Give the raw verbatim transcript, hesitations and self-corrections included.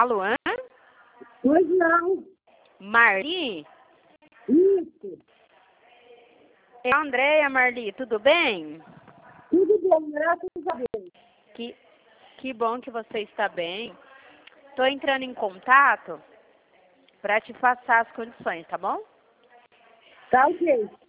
Alô, hã? Pois não. Marli? Isso. É a Andréia, Marli, tudo bem? Tudo bem, graças a Deus. Que, que bom que você está bem. Estou entrando em contato para te passar as condições, tá bom? Tá ok.